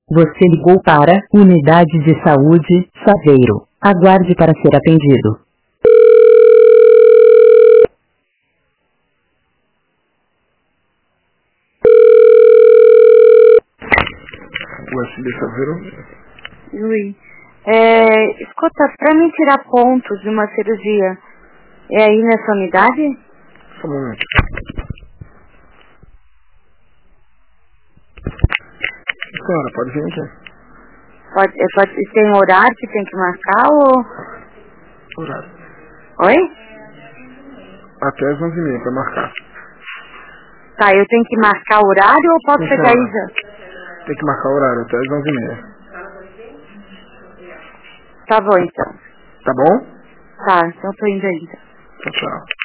Você ligou para Unidade de Saúde, Saveiro. Aguarde para ser atendido. USB Saveiro. Luiz, escuta, pra mim tirar pontos de uma cirurgia, é aí nessa unidade? Só um momento. Senhora, pode vir aqui. Tem horário que tem que marcar ou... Horário. Oi? Até as 11h30 para marcar. Tá, eu tenho que marcar o horário ou posso Sim, chegar aí senhora. já? Tem que marcar o horário até as 11h30. Tá bom então. Tá bom? Tá, então tô indo aí. Tchau, tchau.